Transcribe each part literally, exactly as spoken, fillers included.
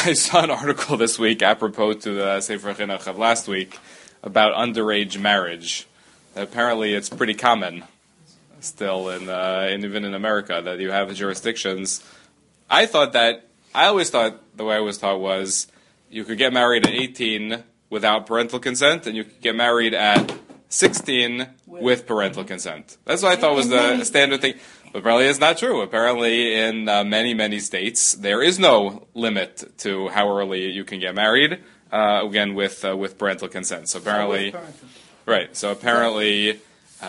I saw an article this week apropos to the Sefer Chinuch of last week about underage marriage. Apparently, it's pretty common still in, uh, in even in America that you have jurisdictions. I thought that I always thought the way I was taught was you could get married at eighteen without parental consent, and you could get married at sixteen with parental consent. That's what I thought was the standard thing. But apparently it's not true. Apparently in uh, many, many states, there is no limit to how early you can get married, uh, again, with uh, with parental consent. So apparently, so right, so apparently,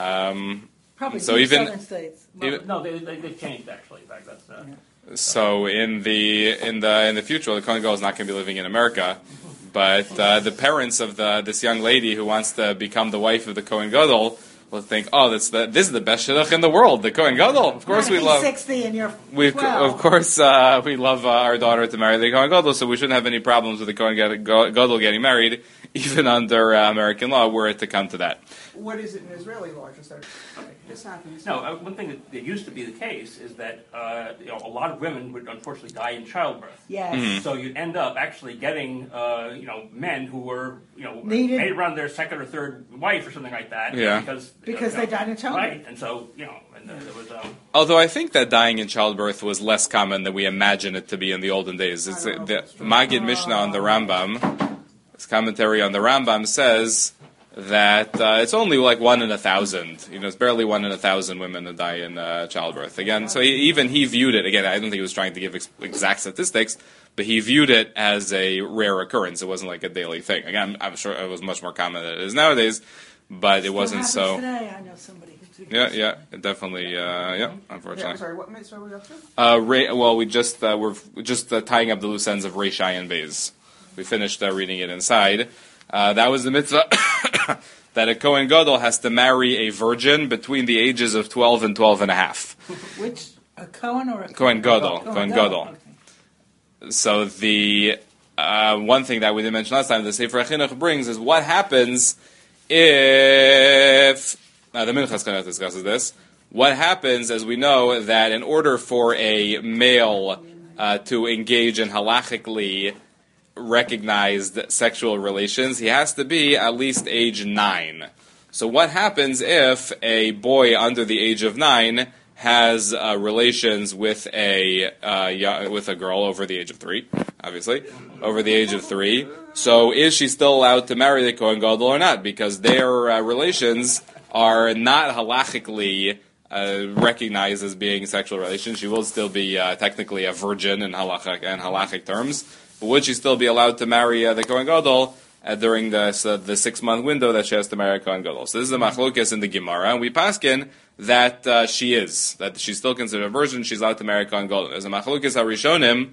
um, probably so even, southern states. even No, they, they, they've changed, actually. In fact, that's... Uh, Yeah. So in the in the in the future, the Kohen Gadol is not going to be living in America, but uh, the parents of the this young lady who wants to become the wife of the Kohen Gadol will think, oh, that's the this is the best shidduch in the world, the Kohen Gadol. Of course, we love. sixty and you're We twelve. of course uh, we love uh, our daughter to marry the Kohen Gadol, so we shouldn't have any problems with the Kohen Gadol getting married, even under uh, American law, were it to come to that. What is it in Israeli law? Just that this happens. no, uh, one thing that, that used to be the case is that uh, you know, a lot of women would unfortunately die in childbirth. Yes. Mm-hmm. So you'd end up actually getting, uh, you know, men who were, you know, Needed. made around their second or third wife or something like that. Yeah. Because, Because you know, they died in childbirth. Right, and so, you know, and uh, there was... Um, Although I think that dying in childbirth was less common than we imagine it to be in the olden days. It's, I don't know the if that's true. Magid Mishnah on the Rambam, his commentary on the Rambam says that uh, it's only like one in a thousand. You know, it's barely one in a thousand women that die in uh, childbirth. Again, so he, even he viewed it, again, I don't think he was trying to give ex- exact statistics, but he viewed it as a rare occurrence. It wasn't like a daily thing. Again, I'm, I'm sure it was much more common than it is nowadays, but it Still wasn't happens so. Today. I know somebody who did Yeah, this. yeah, it definitely, uh, yeah, Yeah, unfortunately. I'm sorry, what mitzvah are we up to? Uh, Ray, well, we just uh, we're just uh, tying up the loose ends of Reishai and Beis. We finished uh, reading it inside. Uh, that was the mitzvah that a Kohen Gadol has to marry a virgin between the ages of twelve and twelve and a half. Which, a Cohen or a Kohen Gadol, Cohen Kohen Gadol. Gadol. Okay. So the uh, one thing that we didn't mention last time, the Sefer Chinuch brings, is what happens if uh, the Minchas Chinuch discusses this. What happens, as we know, that in order for a male uh, to engage in halachically recognized sexual relations, he has to be at least age nine. So what happens if a boy under the age of nine has uh, relations with a uh, young, with a girl over the age of three, obviously, over the age of three? So is she still allowed to marry the Kohen Gadol or not? Because their uh, relations are not halachically uh, recognized as being sexual relations. She will still be uh, technically a virgin in halachic and halachic terms. But would she still be allowed to marry uh, the Kohen Gadol uh, during the uh, the six month window that she has to marry Kohen Gadol? So this is the machlokes in the Gemara, and we paskin that uh, she is that she's still considered a virgin. She's allowed to marry Kohen Gadol. There's a machlokes harishonim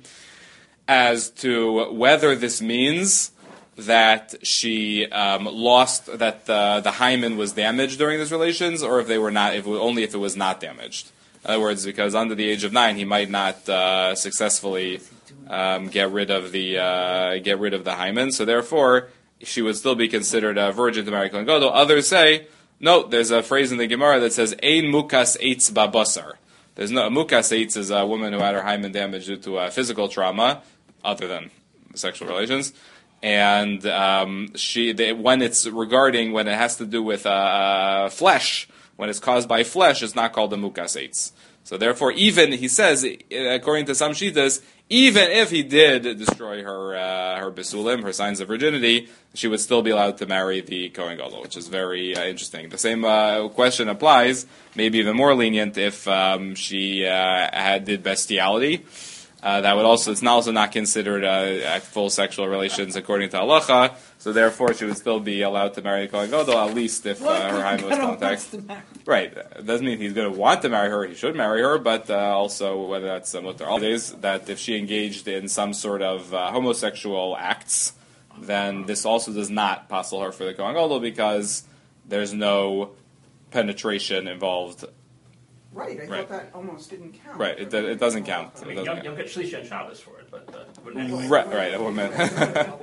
as to whether this means that she um, lost that the the hymen was damaged during these relations, or if they were not, if it, only if it was not damaged. In other words, because under the age of nine, he might not uh, successfully um, get rid of the uh, get rid of the hymen. So therefore, she would still be considered a virgin to marry Kohen Gadol. Others say, no. There's a phrase in the Gemara that says "Ein mukas eitz babasar." There's no mukas eitz is a woman who had her hymen damaged due to a physical trauma, other than sexual relations. And um, she, they, when it's regarding when it has to do with uh, flesh. When it's caused by flesh, it's not called a mukas eitz. So therefore, even, he says, according to some shitas, even if he did destroy her uh, her besulim, her signs of virginity, she would still be allowed to marry the Kohen Gadol, which is very uh, interesting. The same uh, question applies, maybe even more lenient, if um, she uh, had did bestiality. Uh, that would also, it's not also not considered uh, full sexual relations according to halacha, so therefore she would still be allowed to marry the Kohen Gadol, at least if uh, her hymen was contact. Right. It doesn't mean he's going to want to marry her, he should marry her, but uh, also whether that's uh, mutar al days, that if she engaged in some sort of uh, homosexual acts, then this also does not passel her for the Kohen Gadol because there's no penetration involved. Right, I Right. thought that almost didn't count. Right, it, it doesn't count. I It mean, doesn't you'll, count. you'll get Shlishi and Shabbos for it, but uh, wouldn't anyway. Right, right, a woman. Well,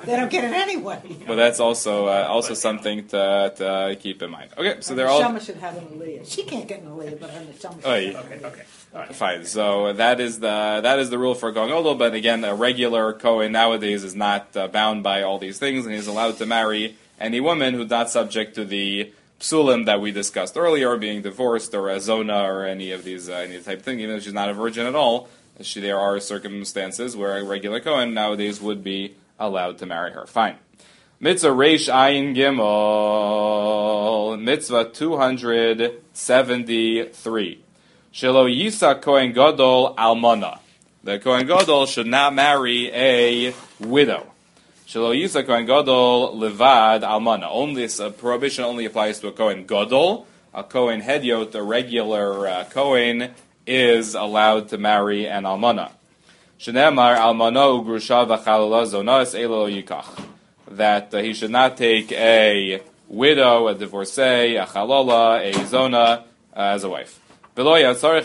They don't get it anyway. But that's also uh, also something to, to keep in mind. Okay, so they're all Neshama should have an aliyah. She can't get an aliyah, but her neshama should. Oh, yeah. Okay, okay. All right. fine. So that is the that is the rule for going odol. But again, a regular Kohen nowadays is not uh, bound by all these things, and he's allowed to marry any woman who's not subject to the psulim that we discussed earlier, being divorced or a zona or any of these uh, any type of thing. Even if she's not a virgin at all, she, there are circumstances where a regular Kohen nowadays would be allowed to marry her. Fine. Mitzvah Reish Ayin Gimel, Mitzvah two hundred seventy-three. Shelo Yisa Kohen Gadol Almana. The Kohen Gadol should not marry a widow. Shelo Yisa Kohen Gadol Levad Almana. Only this uh, prohibition only applies to a Kohen Gadol. A Kohen Hedyot, a regular uh, Kohen, is allowed to marry an Almana. Shenemar Almana Ugrusha V'Chalala Zonas Elo Yikach. That uh, he should not take a widow, a divorcee, a chalola, a zona uh, as a wife. So why does the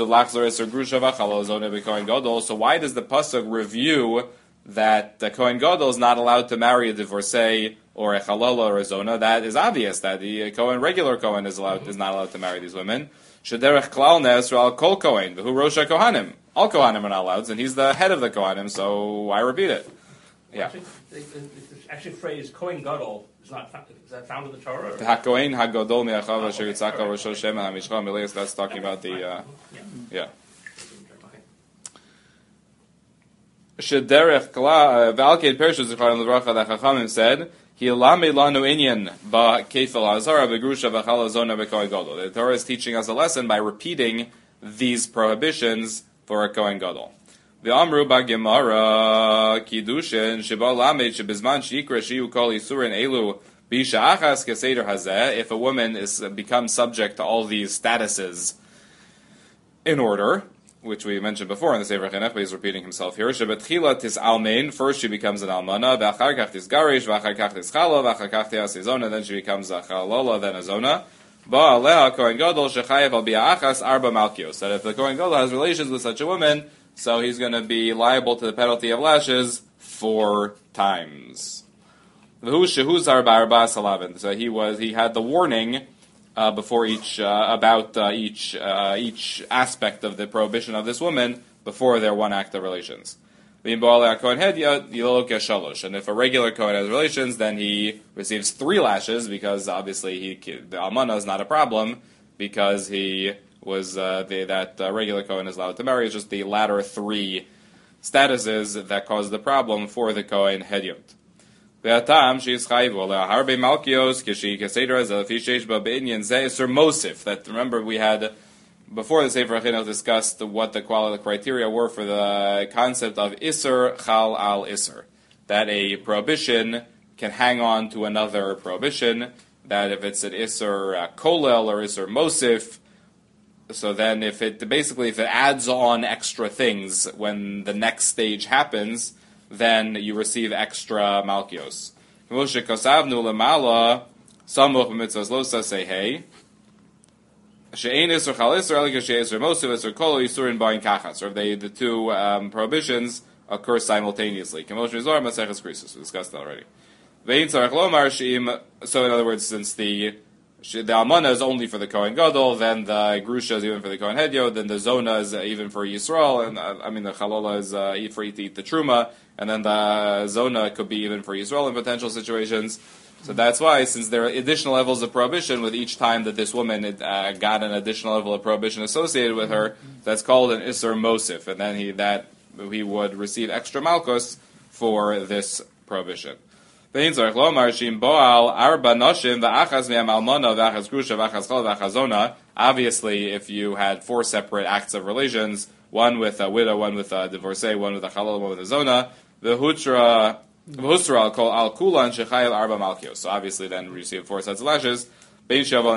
pasuk review that the Kohen Gadol is not allowed to marry a divorcee or a chalola or a zona? That is obvious that the Kohen, regular Kohen, is allowed is not allowed to marry these women. Shederech klal nesral kol Kohen who rosha Kohanim. All Kohanim are not allowed, and he's the head of the Kohanim. So why repeat it? Yeah. Actually, the, the, the actual phrase Kohen Gadol is not found, is that found in the Torah? Or? HaKohen HaGadol Me'achav Asher Yitzhak Al Rosh Hashem Al HaMishcha Mileis. That's talking about the uh, yeah. Shederech Kla V'Alkeid Pershus Zichron L'Bracha. The Chachamim said Hilame Lanu Inyan Ba Kefel Hazara Begrusha V'Chala Zona B'Kohen Gadol. The Torah is teaching us a lesson by repeating these prohibitions for a Kohen Gadol. The Amru Gemara Kiddushin Sheba Lamed Shebizman Shikra Shiu Kol Yisurin Elu Bisha Achas Keseder Hazeh. If a woman is becomes subject to all these statuses in order, which we mentioned before in the Sefer Chinuch, but he's repeating himself here. Shebetchila tis almein. First she becomes an almana. V'achar kach tis garish. V'achar kach tis chala. V'achar kach tis zona. Then she becomes a chalola, then a zona. Ba aleha Kohen Gadol shechayev al bi'achas arba malkios. That if the Kohen Gadol has relations with such a woman, so he's going to be liable to the penalty of lashes four times. So he was he had the warning uh, before each uh, about uh, each uh, each aspect of the prohibition of this woman before their one act of relations. And if a regular Kohen has relations, then he receives three lashes because obviously he the almana is not a problem because he. was uh, the, that uh, regular Kohen is allowed to marry. It's just the latter three statuses that cause the problem for the Kohen Hedyot. That remember we had before the Sefer Chinuch discussed what the quality criteria were for the concept of Isser Chal al Isser. That a prohibition can hang on to another prohibition. That if it's an Isser uh, Kolel or Isser Mosif, so then if it basically if it adds on extra things when the next stage happens, then you receive extra malkios. Or if they, the two um, prohibitions occur simultaneously. We discussed that already. So in other words, since the The almana is only for the Kohen Gadol, then the grusha is even for the Kohen Hedyot, then the zona is even for Yisrael, and uh, I mean the chalola is uh, for eat to eat the truma, and then the zona could be even for Yisrael in potential situations. So that's why, since there are additional levels of prohibition with each time that this woman uh, got an additional level of prohibition associated with her, that's called an Isser Mosif, and then he that he would receive extra malchus for this prohibition. Obviously, if you had four separate acts of relations, one with a widow, one with a divorcee, one with a halal, one with a zona, the hutra, al kol al kulan shechayel arba malkios. So obviously, then we receive four sets of lashes. These are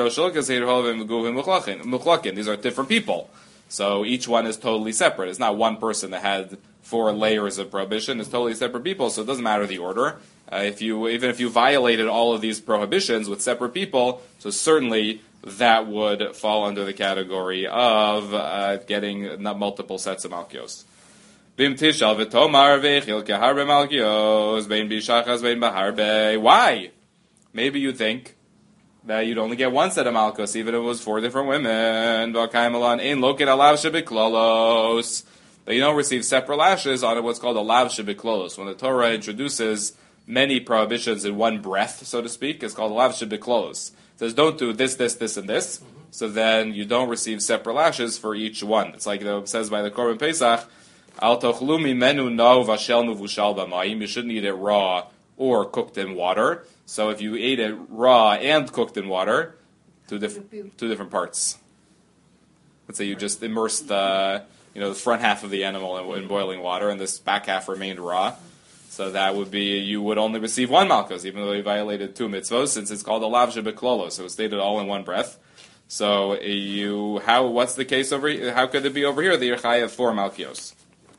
different people. So each one is totally separate. It's not one person that had four layers of prohibition. It's totally separate people, so it doesn't matter the order. Uh, if you even if you violated all of these prohibitions with separate people, so certainly that would fall under the category of uh, getting not multiple sets of malkios. Bim tishal v'tomar v'echil keharbe malkios bein bishachas bein baharbe. Why? Maybe you think that you'd only get one set of malchus, even if it was four different women. V'kaimalan ein loket alav shebiklolos. But you don't receive separate lashes on what's called a lav shebiklolos. When the Torah introduces many prohibitions in one breath, so to speak, it's called a lav shebiklolos. It says don't do this, this, this, and this. So then you don't receive separate lashes for each one. It's like it says by the Korban Pesach, Al tochlu mimenu no vashel muvushal b'mayim. You shouldn't eat it raw or cooked in water. So if you ate it raw and cooked in water, two, diff- two different parts. Let's say you just immersed the, you know, the front half of the animal in, in boiling water, and this back half remained raw. So that would be, you would only receive one malchus, even though you violated two mitzvos, since it's called a lav shebeklolo. So it's stated all in one breath. So you, how? What's the case over here? How could it be over here? The Yerchai of four malchios.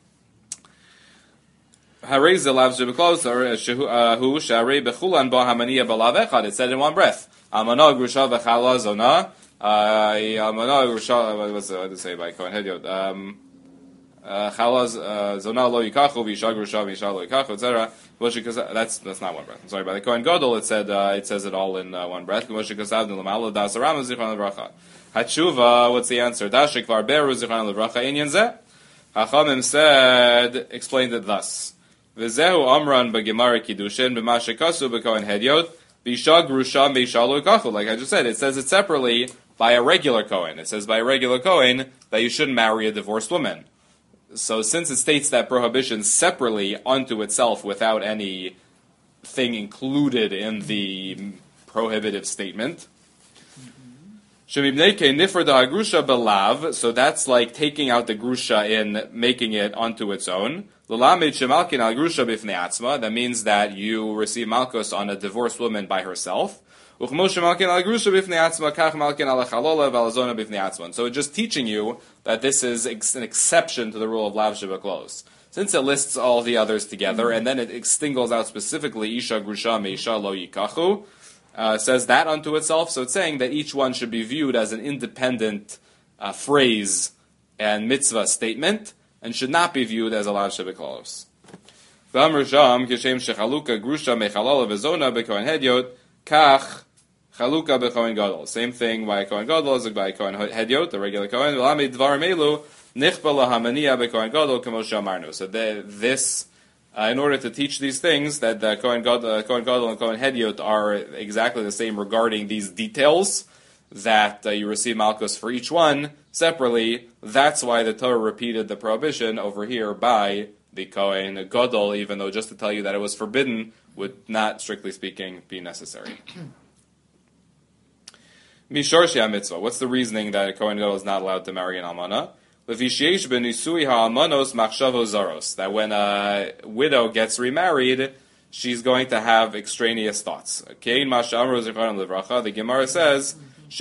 Harei zelav shebeklolo hu sharei bechulan bo hamaniya balav echad. It said in one breath. Almana grusha v'chala zona. Almana grusha. What was it? What did it say by Kohen Hedyot? Um, Chala zona lo yikachu v'isha grusha v'isha lo yikachu, et cetera. That's that's not one breath. I'm sorry. By the Kohen Gadol, it said uh, it says it all in uh, one breath. Hatshuva. What's the answer? Dashik var beru zichron levracha inyan zeh. Hachamim said, explained it thus: V'zehu amran b'gemara kiddushin b'mashikasu b'Kohen Hedyot b'isha grusha v'isha lo yikachu. Like I just said, it says it separately by a regular Kohen. It says by a regular Kohen that you shouldn't marry a divorced woman. So since it states that prohibition separately unto itself without any thing included in the prohibitive statement, so that's like taking out the grusha in making it unto its own. That means that you receive malchus on a divorced woman by herself. So it's just teaching you that this is an exception to the rule of lav shebeklos. Since it lists all the others together, and then it singles out specifically isha grusha meisha lo yikachu, uh, says that unto itself. So it's saying that each one should be viewed as an independent uh, phrase and mitzvah statement, and should not be viewed as a lav shebeklos. V'amr sham kishem shechaluka grusha mechalala v'zona b'kohen hedyot kach Chaluka b'Kohen Gadol. Same thing by Kohen Gadol as by Kohen Hedyot, the regular Kohen. V'lamid dvar melu nichba lahamaniya b'Kohen Gadol k'mos shamarnu. So the, this, uh, in order to teach these things, that the Kohen Gadol, uh, Kohen Gadol and Kohen Hedyot are exactly the same regarding these details, that uh, you receive malchus for each one separately. That's why the Torah repeated the prohibition over here by the Kohen Gadol, even though just to tell you that it was forbidden would not, strictly speaking, be necessary. Mishorshi mitzvah. What's the reasoning that a Kohen Gadol is not allowed to marry an almana? That when a widow gets remarried, she's going to have extraneous thoughts. The Gemara says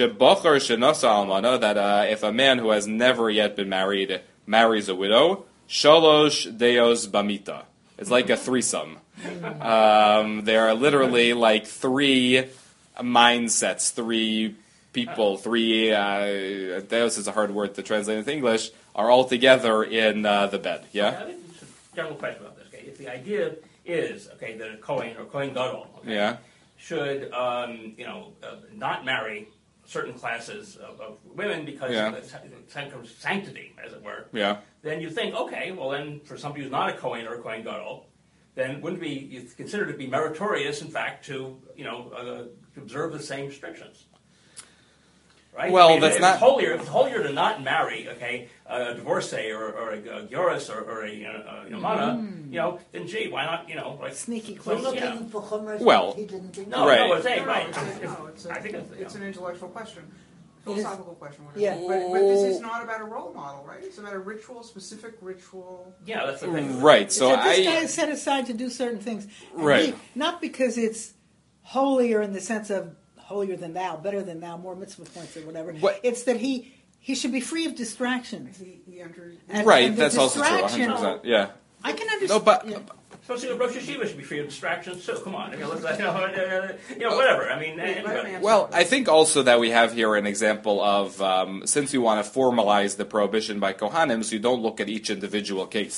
that uh, if a man who has never yet been married marries a widow, shalosh deos bamita. It's like a threesome. Um, there are literally like three mindsets, three people, three, uh, Deus is a hard word to translate into English, are all together in uh, the bed. Yeah? I think it's a general question about this. Okay? If the idea is, okay, that a Kohen or Kohen Gadol okay, yeah. should, um, you know, uh, not marry certain classes of, of women because yeah. of the sanctity, as it were, yeah. then you think, okay, well then, for somebody who's not a Kohen or a Kohen Gadol, then wouldn't it be, you consider it to be meritorious, in fact, to, you know, uh, to observe the same restrictions? Right? Well, I mean, that's if not... It's holier, if it's holier to not marry, okay, a divorcee or, or a, a Gyoris or, or a, a, a Mana, mm. you know, then gee, why not, you know, like... Sneaky so, question. yeah. Well, he didn't think no, right. no, it's, no, right. no, it's, a, no, it's, a, I think it's, it's an intellectual question. Philosophical question. Whatever. Yeah. But, but this is not about a role model, right? It's about a ritual, specific ritual. Yeah, that's the thing. Right, so, so I... this guy is set aside to do certain things. And right. He, not because it's holier in the sense of holier than thou, better than thou, more mitzvah points or whatever. What? It's that he he should be free of distractions. He, he enters. And, right, and that's also true, one hundred percent. Yeah. I can understand. No, but... Yeah. So, see, Rosh Hashiva should be free of distractions too. Come on, I mean, let's, you know, uh, you know, whatever. I mean, anybody. Well, I think also that we have here an example of, um, since we want to formalize the prohibition by Kohanim, so you don't look at each individual case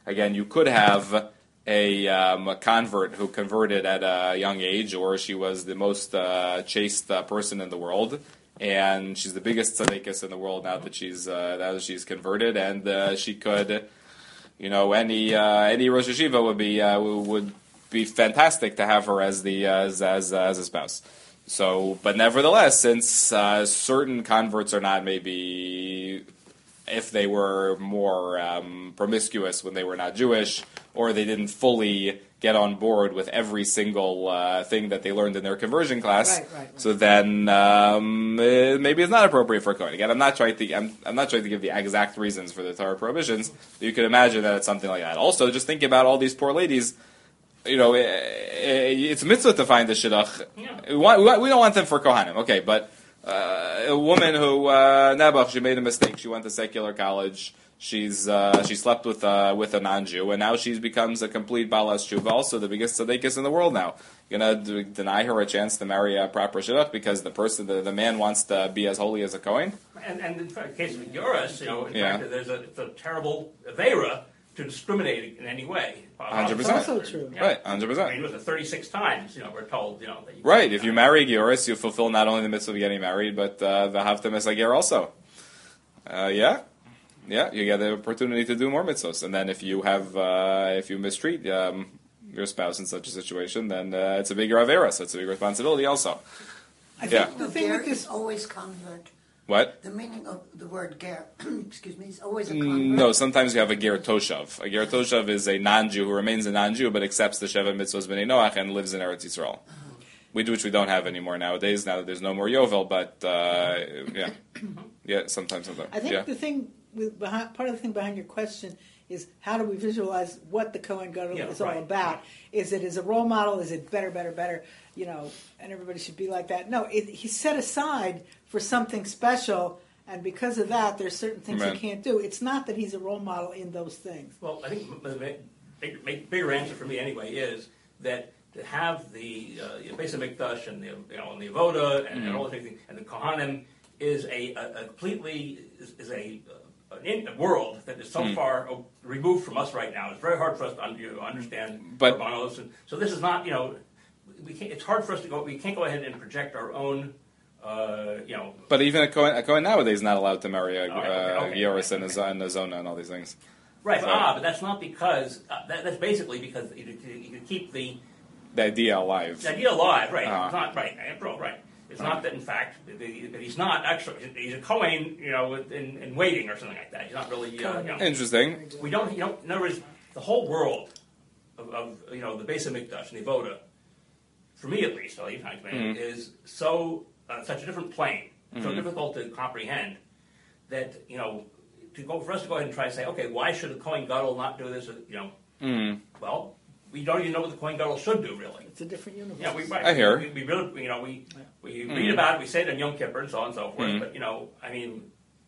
again, you could have a, um, a convert who converted at a young age, or she was the most uh, chaste uh, person in the world, and she's the biggest tzaddikus in the world now that she's uh, now that she's converted, and uh, she could, you know, any uh, any Rosh Hashiva would be uh, would be fantastic to have her as the uh, as as, uh, as a spouse. So, but nevertheless, since uh, certain converts are not maybe, if they were more um, promiscuous when they were not Jewish, or they didn't fully get on board with every single uh, thing that they learned in their conversion class, Right, right, right. so then um, eh, maybe it's not appropriate for a Kohen. Again, I'm not trying to I'm, I'm not trying to give the exact reasons for the Torah prohibitions. You can imagine that it's something like that. Also, just think about all these poor ladies. You know, it's a mitzvah to find the shidduch. Yeah. We, want, we, want, we don't want them for Kohanim, okay, but uh, a woman who, uh, Nebuch, she made a mistake. She went to secular college. She's uh, she slept with uh, with a non-Jew, and now she becomes a complete balas tshuva, also the biggest tzaddikus in the world now. You're going to d- deny her a chance to marry a proper shidduch because the person, the, the man wants to be as holy as a Kohen? And, and in the case of Yoris, you know, in Yeah. fact, there's a, it's a terrible avera to discriminate in any way. one hundred percent. It's also true. Yeah. Right, one hundred percent. I mean, it was thirty-six times, you know, we're told, you know. That you Right, if you marry Gioris, you fulfill not only the mitzvah of getting married, but uh, the Havta Mesager also. Uh, yeah, yeah, you get the opportunity to do more mitzvahs. And then if you have, uh, if you mistreat um, your spouse in such a situation, then uh, it's a bigger avera, so it's a big responsibility also. I Yeah. think the No, thing ger with this, is always convert. What? The meaning of the word ger, excuse me, is always a Mm, convert. No, sometimes you have a ger toshav. A ger toshav is a non-Jew who remains a non-Jew but accepts the Sheva mitzvahs b'nei Noach and lives in Eretz Yisrael. We do, which we don't have anymore nowadays. Now that there's no more Yovel, but uh, yeah, yeah, sometimes, sometimes. I think yeah. the thing with behind, part of the thing behind your question is how do we visualize what the Kohen Gadol Yeah, is right. all about? Is it as a role model? Is it better, better, better? You know, and everybody should be like that. No, it, he's set aside for something special, and because of that, there's certain things Right. he can't do. It's not that he's a role model in those things. Well, I think the ma- big, big, bigger answer for me anyway is that to have the uh, Beis Hamikdash and the you know and the Avoda and, and all the things and the Kohanim is a, a, a completely is, is a, uh, an in, a world that is so far uh, removed from us right now. It's very hard for us to un, you know, understand. But- Urbanos, and so this is not you know we can't, it's hard for us to go. We can't go ahead and project our own. Uh, you know, But even a Kohen, a Kohen nowadays is not allowed to marry a Oh, okay, uh, okay, Gioris okay. and, a, and a Zona and all these things. right? So- But, ah, but that's not because uh, that, that's basically because you, you, you keep the The idea alive. The idea alive, right? Uh-huh. It's not right. After all, right. It's not that, in fact, that he- that he's not actually. He's a Kohen, you know, in, in waiting or something like that. He's not really. Uh, you know, Interesting. we don't. You know, in other words, the whole world of, of you know the Beis Hamikdash and the Avoda, for me at least, I'll even Mm-hmm. is so uh, such a different plane, so Mm-hmm. difficult to comprehend that you know to go for us to go ahead and try to say, okay, why should a Kohen Gadol not do this? You know, Mm. well, we don't even know what the Kohen Gadol should do, really. It's a different universe. Yeah, we, right. I hear. We, we really, you know, we we Mm. read about it, we say it on Yom Kippur and so on and so forth. Mm. But you know, I mean,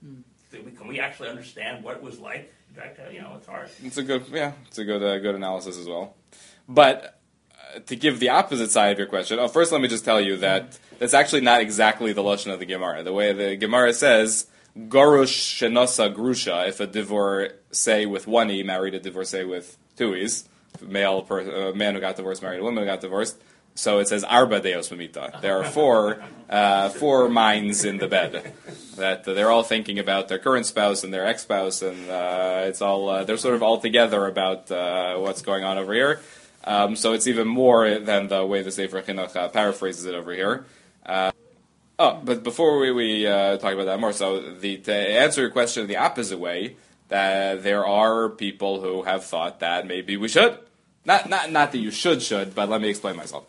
do we, can we actually understand what it was like? In fact, uh, you know, it's hard. It's a good, yeah, it's a good, uh, good analysis as well. But uh, to give the opposite side of your question, oh, first let me just tell you that that's actually not exactly the lashon of the Gemara. The way the Gemara says, "Garush shenosa grusha," if a divorcee with one e married a divorcee with two e's, a male per, a man who got divorced married a woman who got divorced. So it says arba deos mamita. There are four uh, four minds in the bed that uh, they're all thinking about their current spouse and their ex-spouse, and uh, it's all uh, they're sort of all together about uh, what's going on over here. Um, so it's even more than the way the Sefer Chinuch uh, paraphrases it over here. Uh, oh, but before we, we uh, talk about that more, so the, to answer your question the opposite way, that there are people who have thought that maybe we should. Not, not, not that you should, should, but let me explain myself.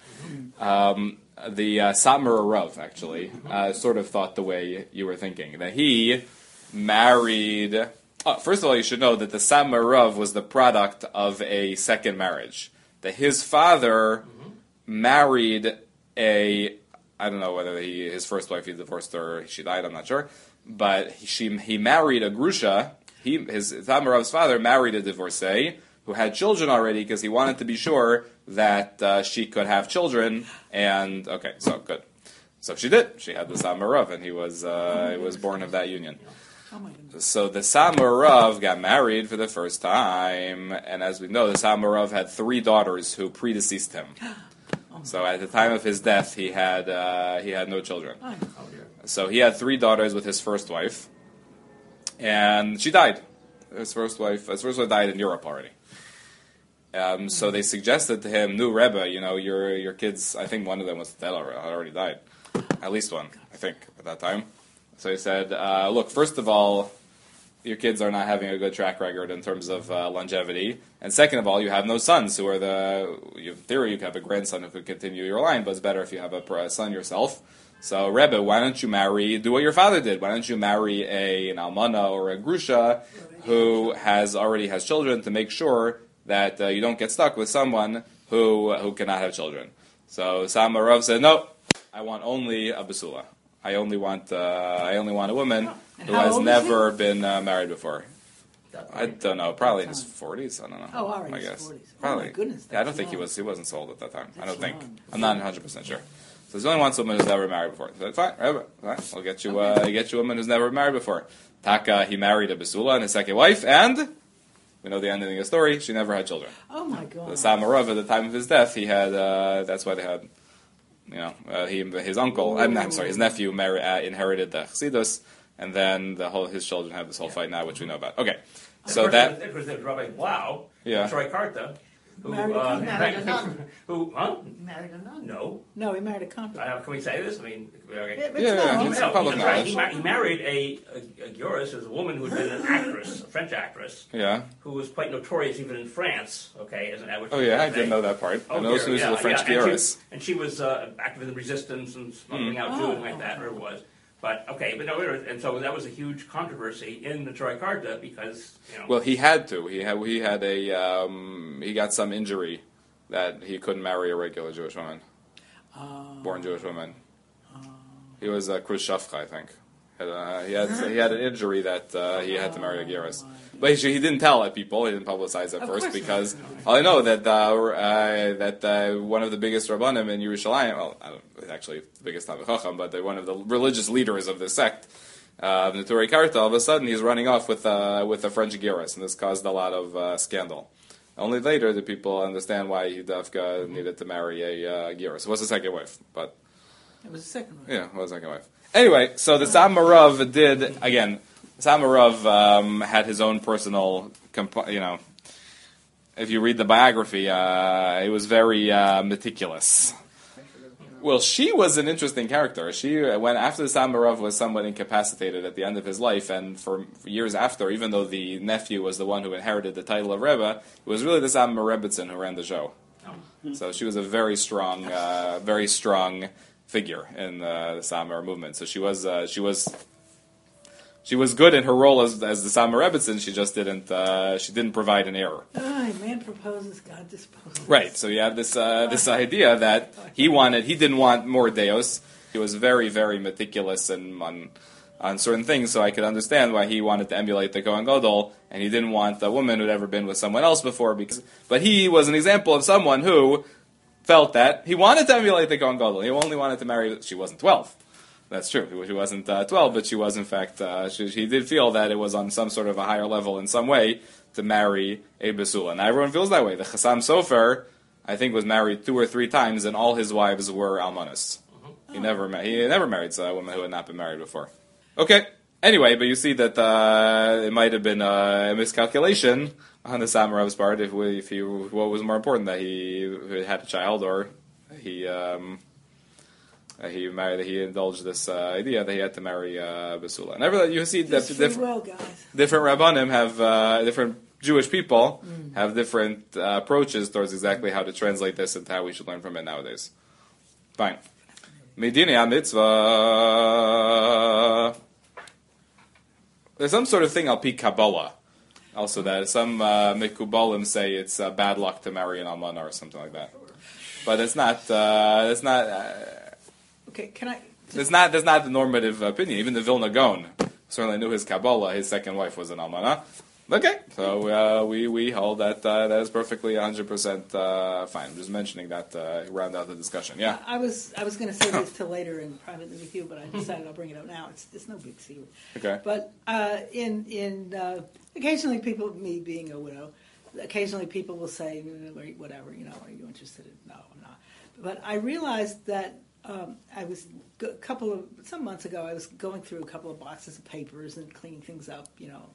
Um, the uh, Satmar Rav, actually, uh, sort of thought the way you were thinking. That he married... Oh, first of all, you should know that the Satmar Rav was the product of a second marriage. That his father married a... I don't know whether he his first wife he divorced her or she died, I'm not sure. But he, she, he married a Grusha. He, his Satmar Rav's father married a divorcee who had children already because he wanted to be sure that uh, she could have children. And okay, so good. So she did. She had the Satmar Rav, and he was uh, he was born of that union. Oh my goodness. So the Samarav got married for the first time, and as we know, the Samarav had three daughters who predeceased him. So at the time of his death, he had uh, he had no children. Oh, So he had three daughters with his first wife, and she died. His first wife, his first wife died in Europe already. Um, so they suggested to him, "New Rebbe, you know, your your kids. I think one of them was dead already, had already died, at least one, I think, at that time." So he said, uh, "Look, first of all, your kids are not having a good track record in terms of uh, longevity, and second of all, you have no sons who are the. You, in theory, you could have a grandson who could continue your line, but it's better if you have a, a son yourself. So, Rebbe, why don't you marry? Do what your father did. Why don't you marry a an almana or a grusha who has already has children to make sure that uh, you don't get stuck with someone who who cannot have children." So Samarav said, "No, I want only a basula. I only want uh, I only want a woman And who how has old is never been uh, married before." That's I don't know, probably in his forties. I don't know. Oh, all right, I his guess forties. Oh, probably. my goodness, yeah, I don't that's think he young. was he wasn't sold at that time. I That's don't think. young. I'm not one hundred percent sure. So he only wants a woman who's never married before. So fine, Rebbe, fine. I'll get you uh, get you a woman who's never married before. Taka, he married a basula and his second wife, and we know the ending of the story. She never had children. Oh my God. The Samarav, at the time of his death, he had. Uh, that's why they had. You know, uh, he his uncle. I'm, I'm sorry, his nephew married, uh, inherited the Chassidus, and then the whole his children have this whole fight now, which we know about. Okay, so Of course, that. it was, it was Rabbi Blau, Yeah. Troy Karta, who, Married a uh, nun. Married a nun. who, huh? Married a nun. No. No, he married a convert. Uh, can we say this? I mean, okay. Yeah, but Yeah, it's yeah, not- it's No, public that's right. knowledge. He, ma- he married a, a, a Guris, who was a woman who had been an actress, a French actress, Yeah. who was quite notorious even in France, okay, as an actress. Oh yeah, I didn't know that part. I Oh, know dear, she was yeah, the French yeah, and Guerres. she, and she was uh, active in the resistance and smuggling out Mm. Jews and Oh, like that, okay. whatever it was. But okay, but no, and so that was a huge controversy in the Troy Karta because you know. Well, he had to. He had. He had a. Um, he got some injury that he couldn't marry a regular Jewish woman, Oh. born Jewish woman. He was a Khrushchev, I think. Had, uh, he had. He had an injury that uh, he had to marry a Guerres. But he, he didn't tell at people. He didn't publicize at Of first course because I know that uh, uh, that uh, one of the biggest rabbanim in Yerushalayim, well, I don't, actually the biggest Talmid Chacham, but they're one of the religious leaders of the sect, uh, the Torah Karta. All of a sudden, he's running off with uh, with a French Guerres, and this caused a lot of uh, scandal. Only later did people understand why he Dafka needed to marry a uh, Guerres. It was his second wife, but It was the second one. yeah, it was his second wife. Anyway, so the Samarav did again. Samarav um, had his own personal, comp- you know, if you read the biography, uh, it was very uh, meticulous. Well, she was an interesting character. She, when after the Samarav was somewhat incapacitated at the end of his life, and for years after, even though the nephew was the one who inherited the title of Rebbe, it was really the Samar Rebbitzin who ran the show. So she was a very strong, uh, very strong figure in uh, the Samar movement. So she was, uh, she was. She was good in her role as as the Samar Rebbitzin. She just didn't. Uh, she didn't provide an error. Ay, man proposes, God disposes. Right. So you have this uh, this idea that he wanted. He didn't want more Deos. He was very very meticulous and on on certain things. So I could understand why he wanted to emulate the Kohen Gadol, and he didn't want a woman who'd ever been with someone else before. Because, but he was an example of someone who felt that he wanted to emulate the Kohen Gadol. He only wanted to marry. She wasn't twelve. That's true. She wasn't uh, twelve, but she was, in fact, uh, she, he did feel that it was on some sort of a higher level in some way to marry a Basula. And everyone feels that way. The Chassam Sofer, I think, was married two or three times, and all his wives were Almanas. He never ma- he never married a woman who had not been married before. Okay. Anyway, but you see that uh, it might have been a miscalculation on the Samarav's part if, we, if he, what was more important, that he had a child or he... Um, Uh, he married. He indulged this uh, idea that he had to marry uh, Basula. And every, you see that Just free diff- will, guys. different rabbanim have uh, different Jewish people have different uh, approaches towards exactly how to translate this and how we should learn from it nowadays. Fine. Medini mitzvah. There's some sort of thing al pi Kabbalah. Also, that some uh, mekubalim say it's uh, bad luck to marry an almana or something like that. But it's not. Uh, it's not. Uh, Okay, can I? It's not. That's not the normative opinion. Even the Vilna Gaon certainly knew his Kabbalah. His second wife was an almana. Okay, so uh, we we hold that uh, that is perfectly one hundred percent uh, fine. I'm just mentioning that uh, round out the discussion. Yeah. I was I was going to say this till later in privately with you, but I decided I'll bring it up now. It's it's no big secret. Okay. But uh, in in uh, occasionally people, me being a widow, occasionally people will say whatever, you know, are you interested in? No, I'm not. But I realized that um, I was a couple of some months ago. I was going through a couple of boxes of papers and cleaning things up, you know.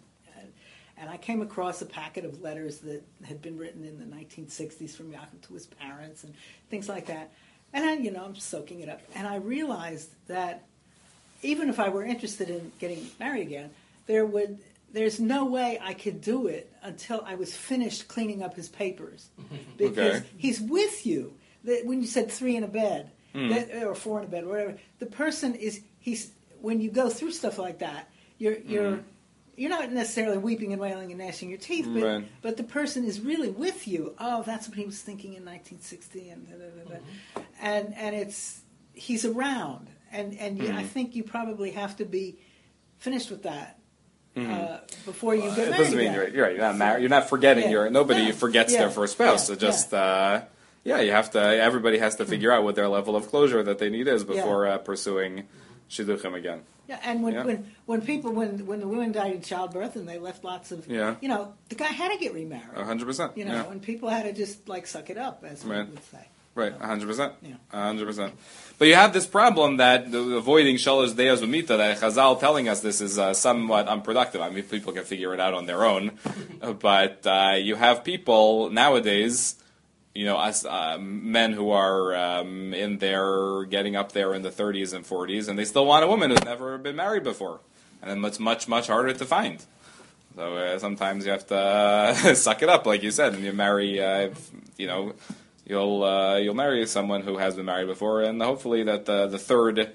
And I came across a packet of letters that had been written in the nineteen sixties from Yaakov to his parents and things like that. And I, you know, I'm soaking it up. And I realized that even if I were interested in getting married again, there would, there's no way I could do it until I was finished cleaning up his papers. Because Okay. he's with you. The- When you said three in a bed, Mm. that, or four in a bed, whatever, the person is, he's, when you go through stuff like that, you're, you're, Mm. you're not necessarily weeping and wailing and gnashing your teeth, but, Right. but the person is really with you. Oh, that's what he was thinking in nineteen sixty, and da, da, da, da. and and it's he's around, and and you, I Mhm. think you probably have to be finished with that Mhm. uh, before you get It married. doesn't mean again. you're, you're right. You're not married. You're not forgetting Yeah. your nobody Yeah. forgets Yeah. their first spouse. Yeah. So just uh, yeah, you have to. Everybody has to figure out what their level of closure that they need is before uh, pursuing shidduchim again. Yeah, and when, Yeah. when when people when when the women died in childbirth and they left lots of Yeah. you know, the guy had to get remarried. A hundred percent. You know, Yeah. and people had to just like suck it up, as we Right. would say. Right, a hundred percent, Yeah. a hundred percent. But you have this problem that the, avoiding shalosh deyos v'mita, that Chazal telling us this is uh, somewhat unproductive. I mean, people can figure it out on their own, but uh, you have people nowadays, you know, us uh, men who are um, in their getting up there in the thirties and forties, and they still want a woman who's never been married before, and then it's much much harder to find. So uh, sometimes you have to uh, suck it up, like you said, and you marry, uh, you know. You'll uh, you'll marry someone who has been married before, and hopefully that the the third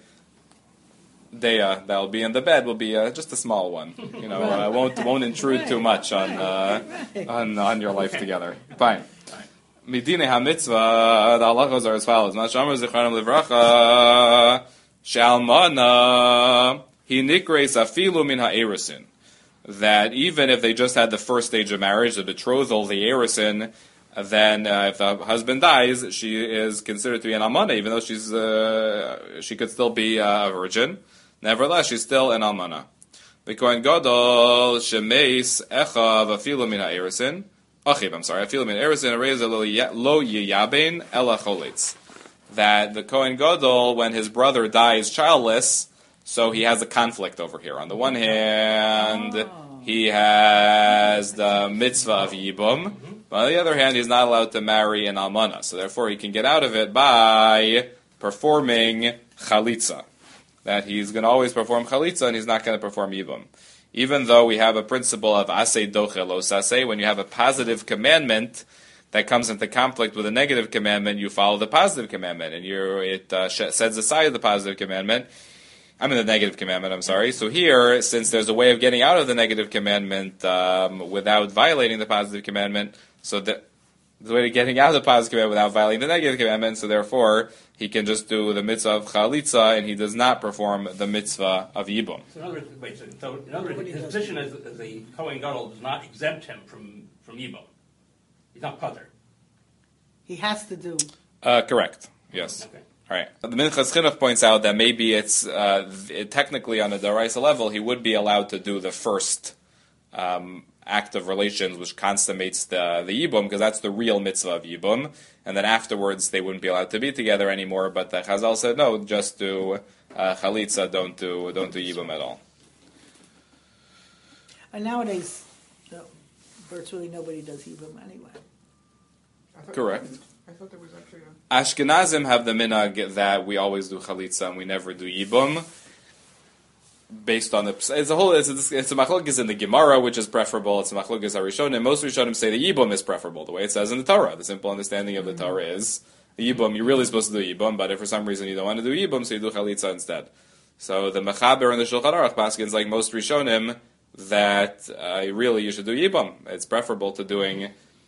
daya that'll be in the bed will be uh, just a small one. You know, uh, won't won't intrude too much on uh, on on your life together. Fine. Midine ha-mitzvah, the halachos are as follows. Nashamar zichronam livracha, shalmana hi nikreis afilu min ha'erusin. That even if they just had the first stage of marriage, the betrothal, the erusin, then uh, if the husband dies, she is considered to be an almana, even though she's uh, she could still be uh, a virgin. Nevertheless, she's still an almana. The kohen gadol shemeis echav afilu min ha'erusin. Achiv, I'm sorry, afilu min ha'erusin areza lo yiyabein ela cholitz. That the kohen gadol, when his brother dies childless, so he has a conflict over here. On the one hand, Oh. he has the mitzvah of yibum. But on the other hand, he's not allowed to marry an almana, so therefore he can get out of it by performing chalitza. That he's going to always perform chalitza, and he's not going to perform yibum. Even though we have a principle of aseh doche lo saseh, when you have a positive commandment that comes into conflict with a negative commandment, you follow the positive commandment, and you're, it uh, sets aside the positive commandment. I mean the negative commandment, I'm sorry. So here, since there's a way of getting out of the negative commandment um, without violating the positive commandment, so that there's a way of getting out of the positive commandment without violating the negative commandment, so therefore he can just do the mitzvah of chalitza, and he does not perform the mitzvah of yibum. So in other words, wait, so, so in other words, his position as, as the Kohen Gadol does not exempt him from, from Yibum. He's not Pater. He has to do. Uh, correct. Yes. Okay. All right. The Minchas Chinuch points out that maybe it's uh, it, technically on a deraisa level he would be allowed to do the first um, act of relations, which consummates the the yibum, because that's the real mitzvah of yibum, and then afterwards they wouldn't be allowed to be together anymore. But the Chazal said no, just do uh, chalitza, don't do don't do yibum at all. And nowadays, no, virtually nobody does Hebrew anyway. I thought- Correct. I thought there was actually a. Ashkenazim have the minhag that we always do chalitza and we never do yibum. Based on the, it's a whole, it's a, it's a machlokes in the Gemara, which is preferable. It's a machlokes Harishonim. Most Rishonim say the yibum is preferable, the way it says in the Torah. The simple understanding of the Torah is the yibum. You're really supposed to do yibum, but if for some reason you don't want to do yibum, so you do chalitza instead. So the Mechaber and the Shulchan Aruch paskins, like most Rishonim, that uh, really you should do yibum. It's preferable to doing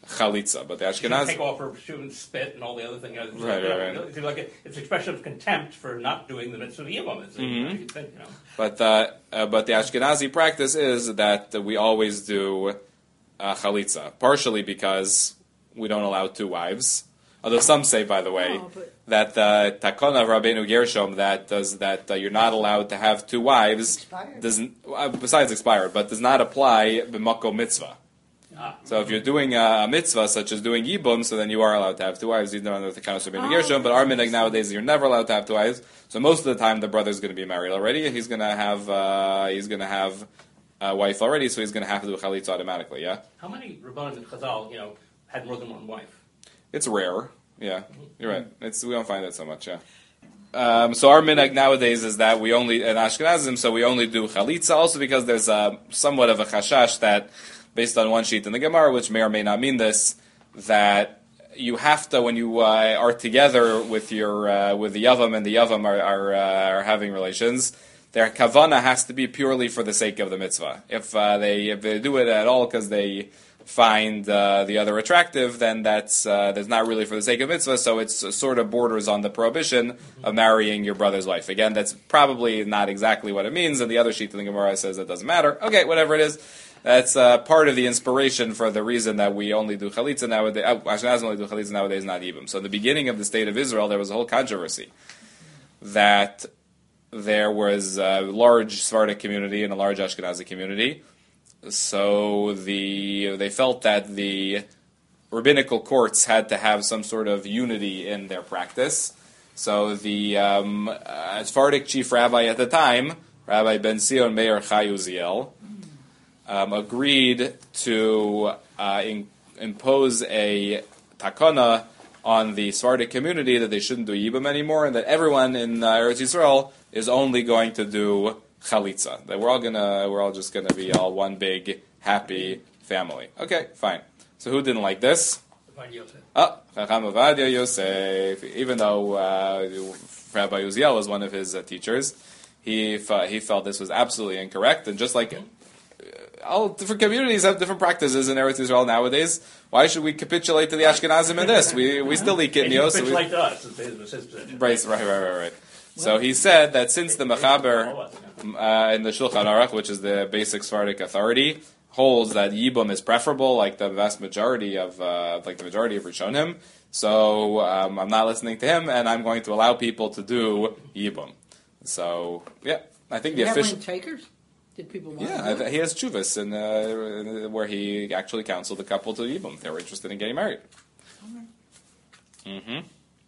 chalitza. But the She should take Ashkenazi, off her shoe and spit and all the other things. You know, Right, right, right. It's like a, it's an expression of contempt for not doing the mitzvah of Yibam. It's, Mhm. you think, you know. but uh, uh, but the Ashkenazi practice is that we always do uh, chalitza, partially because we don't allow two wives. Although some say, by the way, Oh, but- that the takona of Rabbeinu Gershom that does that uh, you're not allowed to have two wives Expired. doesn't uh, besides expired, but does not apply b'mako mitzvah. Ah. So if you're doing a mitzvah such as doing yibum, so then you are allowed to have two wives, even under the Takana of Rabbeinu Oh, Gershom. But our okay. minhag nowadays is you're never allowed to have two wives. So most of the time the brother's going to be married already, and he's going to have uh, he's going to have a wife already, so he's going to have to do a chalitza automatically. Yeah, How many Rabbanim and Chazal, you know, had more than one wife? it's rare. Yeah, you're right. It's we don't find that so much. Yeah. Um, so our minhag nowadays is that we only in Ashkenazim, so we only do chalitza, also because there's a somewhat of a chashash that, based on one sheet in the Gemara, which may or may not mean this, that you have to when you uh, are together with your uh, with the yavam and the yavam are are, uh, are having relations, their kavana has to be purely for the sake of the mitzvah. If uh, they if they do it at all because they find uh, the other attractive, then that's uh, that's not really for the sake of mitzvah. So it's uh, sort of borders on the prohibition of marrying your brother's wife. Again, that's probably not exactly what it means. And the other sheet in the Gemara says it doesn't matter. Okay, whatever it is, that's uh, part of the inspiration for the reason that we only do chalitza nowadays. Uh, Ashkenazim only do chalitza nowadays, not ibum. So in the beginning of the state of Israel, there was a whole controversy that there was a large Sephardic community and a large Ashkenazi community. So the they felt that the rabbinical courts had to have some sort of unity in their practice. So the um, uh, Sephardic chief rabbi at the time, Rabbi Ben Sion Meir Chai Uziel, um, agreed to uh, in, impose a takana on the Sephardic community that they shouldn't do yibum anymore, and that everyone in uh, Eretz Yisrael is only going to do chalitza. That we're all gonna, we're all just gonna be all one big happy family. Okay, fine. So who didn't like this? Rabbi Yosef. Ah, Chacham Avadia Yosef. Even though uh, Rabbi Uziel was one of his uh, teachers, he f- he felt this was absolutely incorrect. And just like uh, all different communities have different practices in Eretz Yisrael nowadays, why should we capitulate to the Ashkenazim in this? We we still eat And he kitnios. so pitched we- like to us. It's his, it's his position. Right, right, right, right, right. So he said that since the Mechaber uh, in the Shulchan Aruch, which is the basic Sephardic authority, holds that Yibum is preferable, like the vast majority of, uh, like the majority of Rishonim, so um, I'm not listening to him, and I'm going to allow people to do Yibum. So yeah, I think the Did that official. win takers? Did people want Yeah, to do it? he has chuvas, in, uh, in- where he actually counseled the couple to Yibum if they were interested in getting married. Mm-hmm.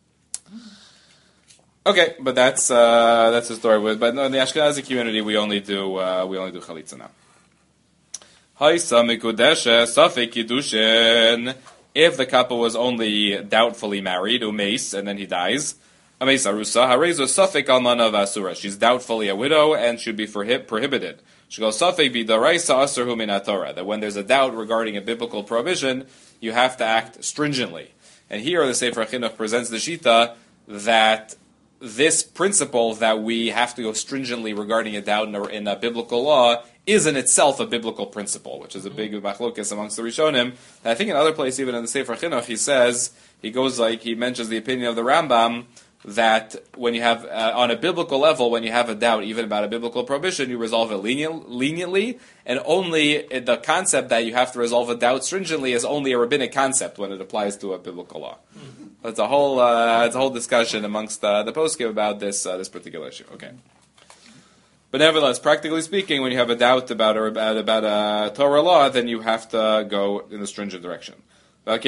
Okay, but that's uh, that's the story. With but no, in the Ashkenazi community, we only do uh, we only do chalitza now. Haisa mikudeshe safek kiddushin. If the couple was only doubtfully married, umeis, and then he dies, ameis arusa harezu safek almana vasura. She's doubtfully a widow and should be prohib- prohibited. She goes safek bidaraisa asur min Torah. That when there's a doubt regarding a biblical prohibition, you have to act stringently. And here the Sefer Chinuch presents the shita that this principle that we have to go stringently regarding a doubt in a, in a biblical law is in itself a biblical principle, which is a big machlokes amongst the Rishonim. And I think in other place, even in the Sefer Chinuch, he says, he goes like, he mentions the opinion of the Rambam, that when you have, uh, on a biblical level, when you have a doubt even about a biblical prohibition, you resolve it lenient, leniently, and only the concept that you have to resolve a doubt stringently is only a rabbinic concept when it applies to a biblical law. It's a whole, uh, it's a whole discussion amongst uh, the poskim about this uh, this particular issue. Okay, but nevertheless, practically speaking, when you have a doubt about a, about, about a Torah law, then you have to go in the stringent direction. That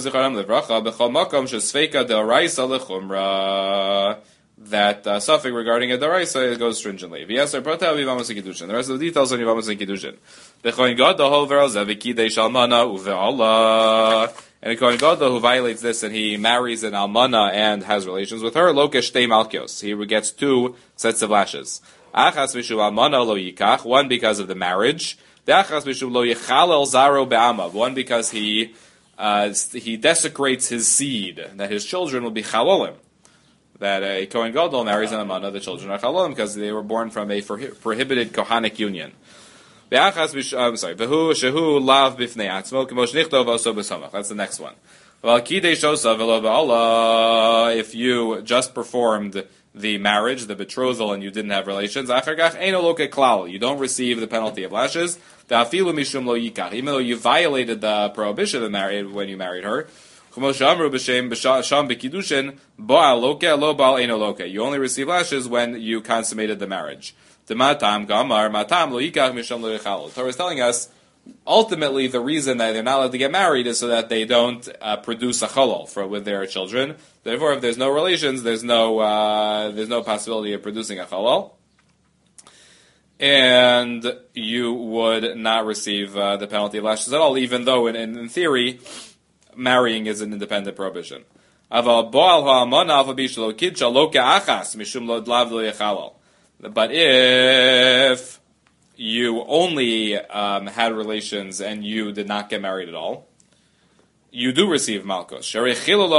uh, suffix regarding a daraisa goes stringently. The rest of the details on Yevamos and Kiddushin. And a Kohen Gadol who violates this and he marries an almana and has relations with her, lokesh shtei malkios. He gets two sets of lashes. Achas mishum almana lo yikach, one because of the marriage. Achas mishum lo yichalel zaro be'amav, one because he uh, he desecrates his seed, that his children will be chalolim. That a Kohen Gadol marries an almana, the children are chalolim because they were born from a prohibited kohanic union. Be'achas bish, I'm sorry. Vehu shehu lav bifnei atzmo k'mosh nichtov oso b'samach. That's the next one. Well, kidei shosa v'lo ba'ala. If you just performed the marriage, the betrothal, and you didn't have relations, achar kach eino loke klal. You don't receive the penalty of lashes. Da'afilu mishum lo yikach. Even though you violated the prohibition of marriage when you married her. Ch'mosh amru b'shem b'sham b'kiddushin ba'al loke lo ba'al eino loke. You only receive lashes when you consummated the marriage. The matam gamar matam lo yikach mishum lo yichal. The Torah is telling us ultimately the reason that they're not allowed to get married is so that they don't uh, produce a chalal for with their children. Therefore, if there's no relations, there's no uh, there's no possibility of producing a chalal, and you would not receive uh, the penalty of lashes at all, even though in, in, in theory marrying is an independent prohibition. But if you only um, had relations and you did not get married at all, you do receive malchus. You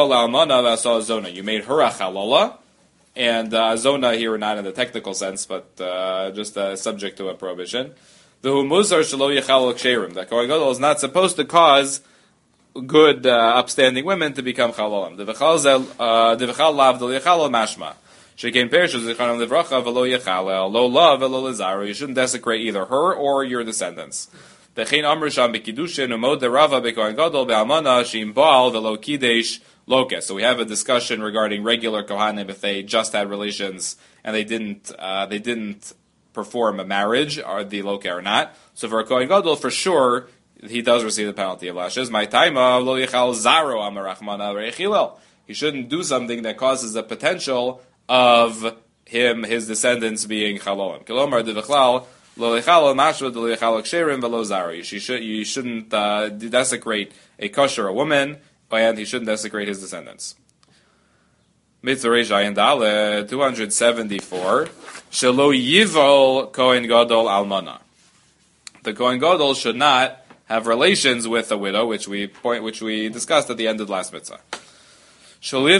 made her a chalola, and uh, zona here not in the technical sense, but uh, just uh, subject to a prohibition. The Kohen Gadol is not supposed to cause good, uh, upstanding women to become chalolim. The v'chal lav del yechalo mashma. Shekein perishus zichanam livracha v'lo yechalel lo lav v'lo lezaru. You shouldn't desecrate either her or your descendants. Dechein amru sham b'kiddushin umod derava b'kohen gadol be'almana shim baal v'lo kidesh loke. So we have a discussion regarding regular kohanim if they just had relations and they didn't uh, they didn't perform a marriage, are the loke or not. So for a kohen gadol, for sure he does receive the penalty of lashes. My taima lo yechal zaro amarachmana v'echilel. He shouldn't do something that causes the potential of him, his descendants being chalolim. Kilomar devichlal lo lechalo mashva de lechalo ksherim velo zari. You should you shouldn't uh, desecrate a kosher a woman, and he shouldn't desecrate his descendants. Mitzvah Reish Ayin Daled two hundred seventy four. Shelo yivol kohen gadol almana. The kohen gadol should not have relations with a widow, which we point, which we discussed at the end of the last mitzvah. They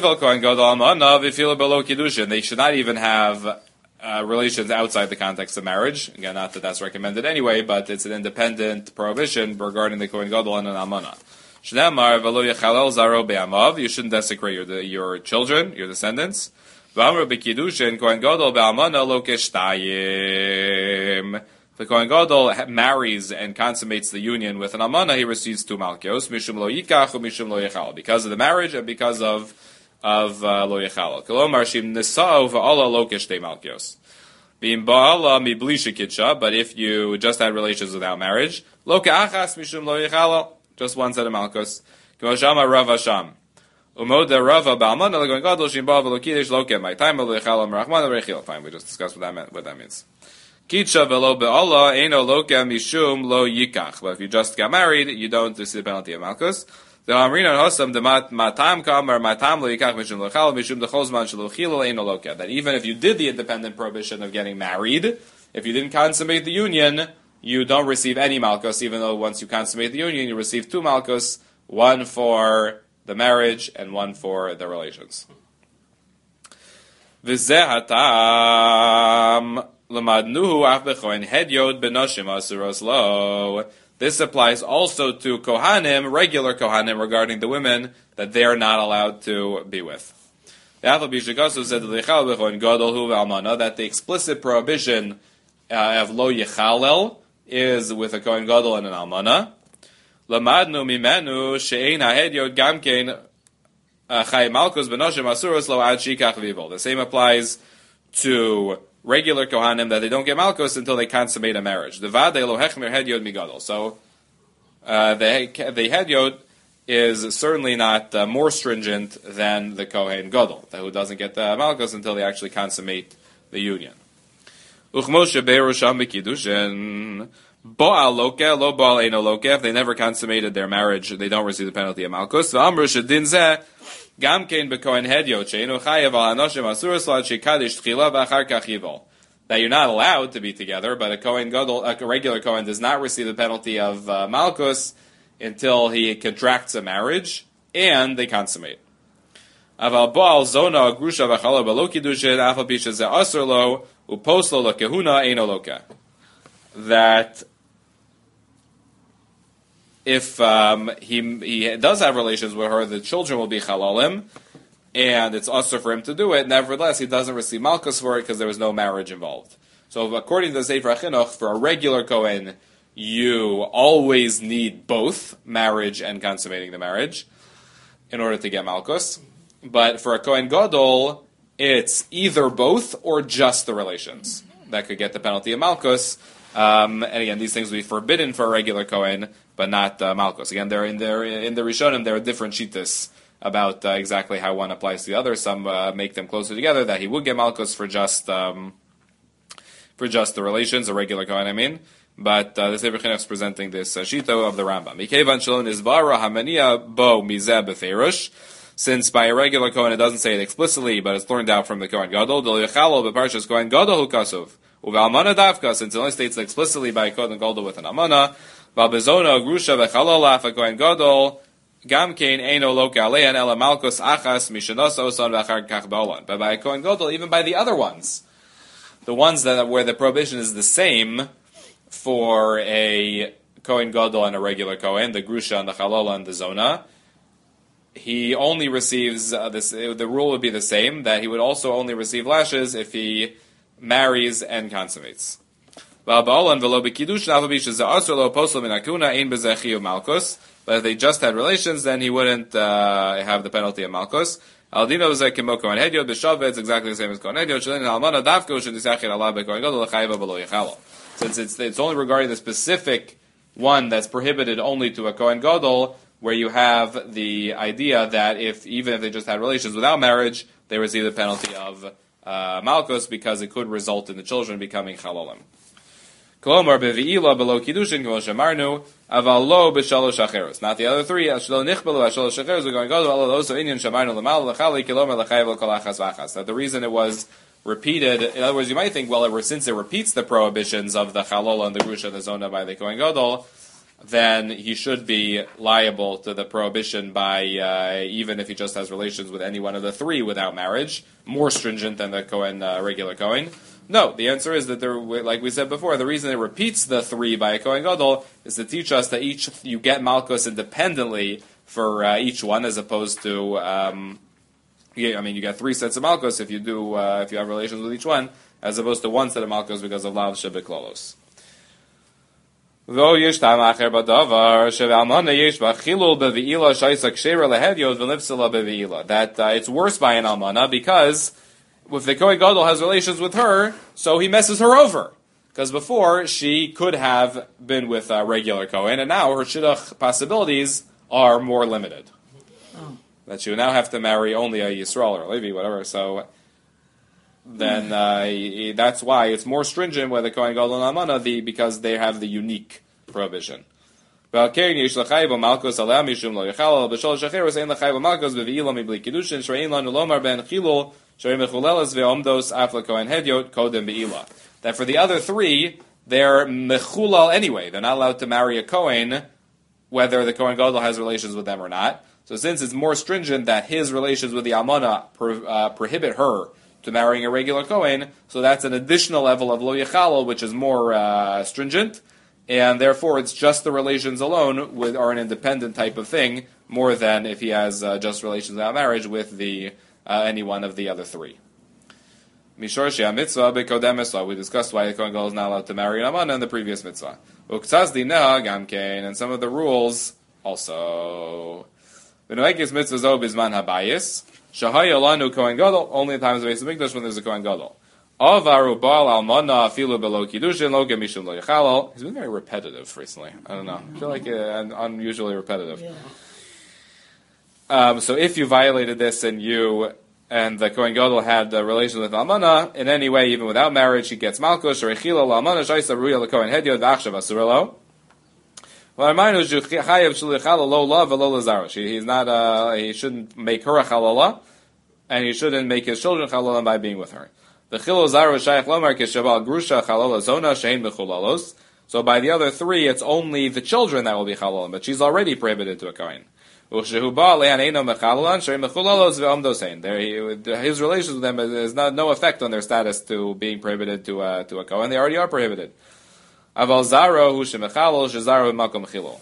should not even have uh, relations outside the context of marriage. Again, not that that's recommended anyway, but it's an independent prohibition regarding the Kohen Gadol and an Almana. You shouldn't desecrate your, your children, your descendants. The Kohen Gadol marries and consummates the union with an almana, he receives two malkios, mishum lo yikach or mishum lo yechal, because of the marriage and because of of uh, lo yechal. Kolomar shim nisa'u va'ala lo keshtei malkios. B'im ba'ala mi bli shekitsha, but if you just had relations without marriage, lo ke'achas mishum lo yechal, just one set of malkos. K'mo shama Rav Hasham. Umod Rava ba'almana le Kohen Gadol shim ba'a v'lo kiddush lo ke'mai time lo yechal amrachman v'rechil. Fine, we just discussed what that meant, what that means. Kitcha velo be'ala eino loke mishum lo yikach. But if you just got married, you don't receive the penalty of malchus. The amrina hosam de matam kam or matam lo yikach mishum lo chal mishum de chosman shelo chilul eino loke. That even if you did the independent prohibition of getting married, if you didn't consummate the union, you don't receive any malchus. Even though once you consummate the union, you receive two malchus, one for the marriage and one for the relations. V'zeh hatam. This applies also to Kohanim, regular Kohanim, regarding the women that they are not allowed to be with. That the explicit prohibition uh, of lo yechalel is with a Kohen Gadol and an almana. Lamadnu mimenu she'ein hahedyot gamkein chay malchus benoshim asuros lo ad shikach vivol. The same applies to regular Kohanim that they don't get malchus until they consummate a marriage. The vade lo hechmer hedyot migadol. So uh, the the hedyot is certainly not uh, more stringent than the Kohen Gadol, who doesn't get the malchus until they actually consummate the union. Uchmoshe berusham b'kiddushin bo'al loke lo bo'al eino loke. If they never consummated their marriage, they don't receive the penalty of malchus. V'amru shedin zeh gam kein bekohen hedyot she'enu chayev al anoshim asuros lo ad shekadish tchila v'achar kach yivol. That you're not allowed to be together, but a Kohen Gadol, a regular Kohen, does not receive the penalty of uh, malchus until he contracts a marriage and they consummate. Aval bo'al zona grusha v'chala b'lo kiddushin afal pisha ze asur lo upos lo lekehuna eino loka. That if um, he he does have relations with her, the children will be halalim, and it's usher for him to do it. Nevertheless, he doesn't receive malchus for it because there was no marriage involved. So, according to the Sefer Chinuch, for a regular Kohen, you always need both marriage and consummating the marriage in order to get malchus. But for a Kohen Gadol, it's either both or just the relations that could get the penalty of malchus. Um, and again, these things would be forbidden for a regular Kohen, but not uh, malchus. Again, they're in their in the Rishonim, there are different shittas about uh, exactly how one applies to the other. Some uh, make them closer together, that he would get malchus for just um, for just the relations, a regular Kohen, I mean. But uh, the Sefer Chinuch is presenting this uh, shito of the Rambam. Mikevan shalon is vara hamania bo mizeh beferush. Since by a regular Kohen it doesn't say it explicitly, but it's learned out from the Kohen Gadol. Del yechalo beparshas Kohen Gadol hu kasuf. Uve'almana davka, since it only states it explicitly by a Kohen Gadol with an amana. Va'bezona grusha v'chalolaf a Kohen Gadol. Gam kein eino loka alean ela malchus achas mishanos oson v'achar kach ba'olan. But by a Kohen Gadol, even by the other ones, the ones that where the prohibition is the same for a Kohen Gadol and a regular Kohen, the grusha and the chalola and the zona, he only receives uh, this. The rule would be the same, that he would also only receive lashes if he marries and consummates. But if they just had relations, then he wouldn't uh, have the penalty of malchus. Aldino is like Kohen Hedyot b'shaveh. It's exactly the same as Kohen Hedyot. Since it's it's only regarding the specific one that's prohibited only to a Kohen Gadol, where you have the idea that if even if they just had relations without marriage, they receive the penalty of uh, malchus because it could result in the children becoming chalolim. Kolomar bevi'ila below kiddushin k'mo shemarnu aval lo b'shalosh acheros. Not the other three. Ashlo nichbelu ashalosh acheros. We're going to go to all of those. So inyan shemarnu l'mal l'chali kolomar l'chayav l'kol achas v'achas. That the reason it was repeated. In other words, you might think, well, it, since it repeats the prohibitions of the chalola and the grusha and the zona by the Kohen Gadol, then he should be liable to the prohibition by uh, even if he just has relations with any one of the three without marriage, more stringent than the Kohen uh, regular Kohen. No, the answer is that there, like we said before, the reason it repeats the three by a Kohen Gadol is to teach us that each you get malchus independently for uh, each one, as opposed to, um, yeah, I mean, you get three sets of malchus if you do uh, if you have relations with each one, as opposed to one set of malchus because of lav shebeklolos. Though yesh tam acher badavar shevalmana yesh bachilul beviila shaisa kshera lehediot v'lifsela beviila. That uh, it's worse by an almana because if the Kohen Gadol has relations with her, so he messes her over. Because before she could have been with a regular Kohen, and now her shidduch possibilities are more limited. Oh. That she would now have to marry only a Yisrael or a Levi, whatever. So then uh, that's why it's more stringent with the Kohen Gadol and Almana, the because they have the unique prohibition. But since it's that for the other three, they're mechulal anyway. They're not allowed to marry a Kohen, whether the Kohen Gadol has relations with them or not. So since it's more stringent that his relations with the Almana pro, uh, prohibit her to marrying a regular Kohen, so that's an additional level of lo yechalal, which is more uh, stringent, and therefore it's just the relations alone with, are an independent type of thing, more than if he has uh, just relations without marriage with the uh, any one of the other three. Mishor she'ha mitzvah bekodem mitzvah. We discussed why the Kohen Gadol is not allowed to marry an Almana in the previous mitzvah. Uktzaz dinah gamkein, and some of the rules also. V'noekis mitzvah zo bizman habayis. Shahaya lanu Kohen Gadol, only in times of Beis Hamikdash when there's a Kohen Gadol. Avaru bal almana afilu below kiddushin lo gemishum lo yechalal. He's been very repetitive recently. I don't know. I feel like uh, unusually repetitive. Yeah. Um, so if you violated this and you and the Kohen Gadol had uh, relations with almana in any way, even without marriage, he gets malchus or echila almana shaisa ruya lekohen hedyot v'achshav asurelo. He's not. Uh, he shouldn't make her a chalala, and he shouldn't make his children chalala by being with her. The chilul zara shaykh lomar kishaval grusha chalala zona shein mechulalos. So by the other three, it's only the children that will be chalala, but she's already prohibited to a kohen. There, his relations with them has not no effect on their status to being prohibited to uh, to a kohen. They already are prohibited. Aval zaro hu shemechalol shezaro makom chilul.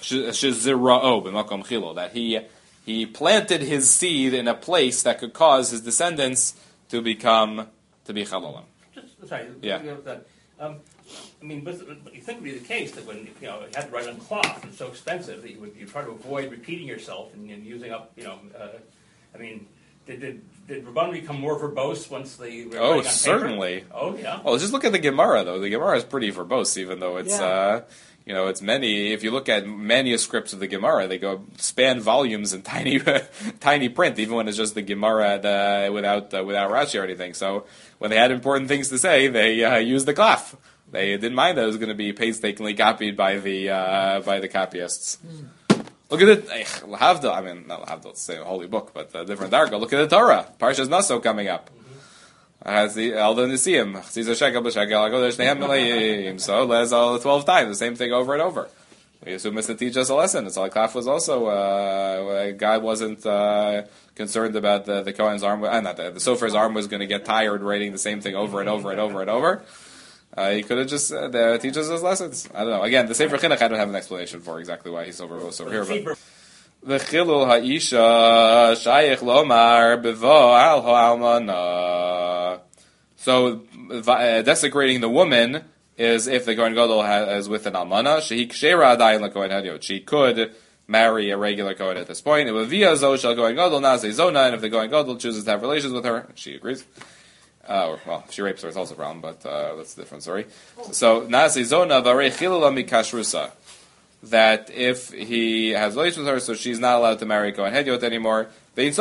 shezira'o b'makom chilo, that he he planted his seed in a place that could cause his descendants to become to be chalalim. Just, sorry, Yeah. That, um, I mean, but, but you think it would be the case that when you know you had to write on cloth, it's so expensive that you would you try to avoid repeating yourself and, and using up, you know. Uh, I mean, did did did Rabban become more verbose once they were Oh, writing on certainly. paper? Oh, yeah. Well, just look at the Gemara, though. The Gemara is pretty verbose, even though it's, Yeah. uh, you know, it's many. If you look at manuscripts of the Gemara, they go span volumes in tiny, tiny print, even when it's just the Gemara the, without uh, without Rashi or anything. So when they had important things to say, they uh, used the klaf. They didn't mind that it was going to be painstakingly copied by the uh, by the copyists. Mm. Look at it, Lahavdil. I mean, not Lahavdil, it's a holy book, but a different darga. Look at the Torah. Parshas Naso coming up. Has the Elda Nisim, Chazisa Shekel B'Shekel, Agodash Nehem Melayim. So let's all twelve times, the same thing over and over. We assume it's to teach us a lesson. It's like Klaf was also, uh, God wasn't uh, concerned about the, the Kohen's arm, uh, not the, the Sofer's arm was going to get tired writing the same thing over and over and over and over. Uh, he could have just uh, teach us his lessons. I don't know. Again, the Sefer Chinuch, I don't have an explanation for exactly why he's so verbose over here. But the Chilul Ha'isha Shayich Lomar Bevo Al Ha'almana. So uh, desecrating the woman is if the Kohen Gadol is with an almana. Shehi Kshera Adayin LaKohen Hadiot. She could marry a regular Kohen at this point. It would via Zo Shel Kohen Gadol Nazei Zona, and if the Kohen Gadol chooses to have relations with her, she agrees. Uh, or, well, if she rapes her, it's also a problem, but uh, that's a different story. So Nazei Zona Varei Chilula Mikashrusa. That if he has relations with her, so she's not allowed to marry Kohen Hediot anymore. Fine.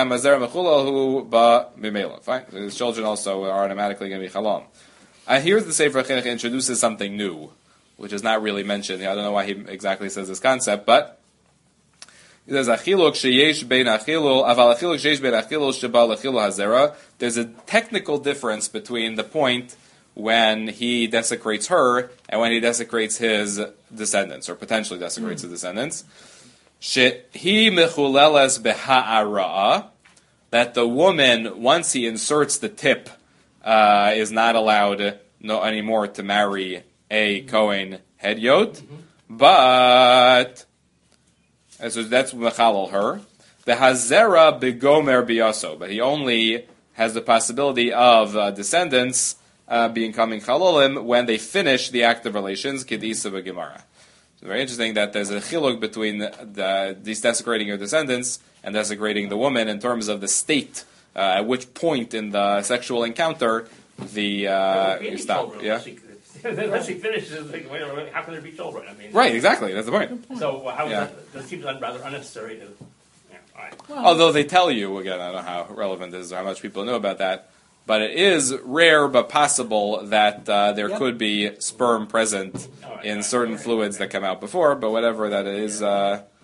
His children also are automatically going to be Chalom. And here's the Sefer Chinuch introduces something new, which is not really mentioned. I don't know why he exactly says this concept, but he says, Achiluk sheyesh bein achilul, aval achiluk sheyesh bein achilul sheba lachilul hazera. There's a technical difference between the point when he desecrates her and when he desecrates his descendants, or potentially desecrates mm. his descendants. Shehi mechuleles beha'ara, that the woman, once he inserts the tip, uh, is not allowed no anymore to marry a Kohen Hediot, mm-hmm. but and so that's mechalal her. The hazera begomer biyaso, but he only has the possibility of uh, descendants uh, becoming chalolim when they finish the active relations, kidisa b'gemara. It's very interesting that there's a chiluk between the, these desecrating your descendants and desecrating the woman in terms of the state, uh, at which point in the sexual encounter the uh, you stop. Children, yeah. Unless he, unless he finishes, like, wait, wait, how can there be children? I mean, Right, exactly. That's the point. So how is Yeah. that? That seems rather unnecessary to. Yeah, all right. Well, Although they tell you, again, I don't know how relevant this is or how much people know about that, but it is rare but possible that uh, there Yep. could be sperm present All right, in right, certain right, fluids right. that come out before, but whatever that is, uh,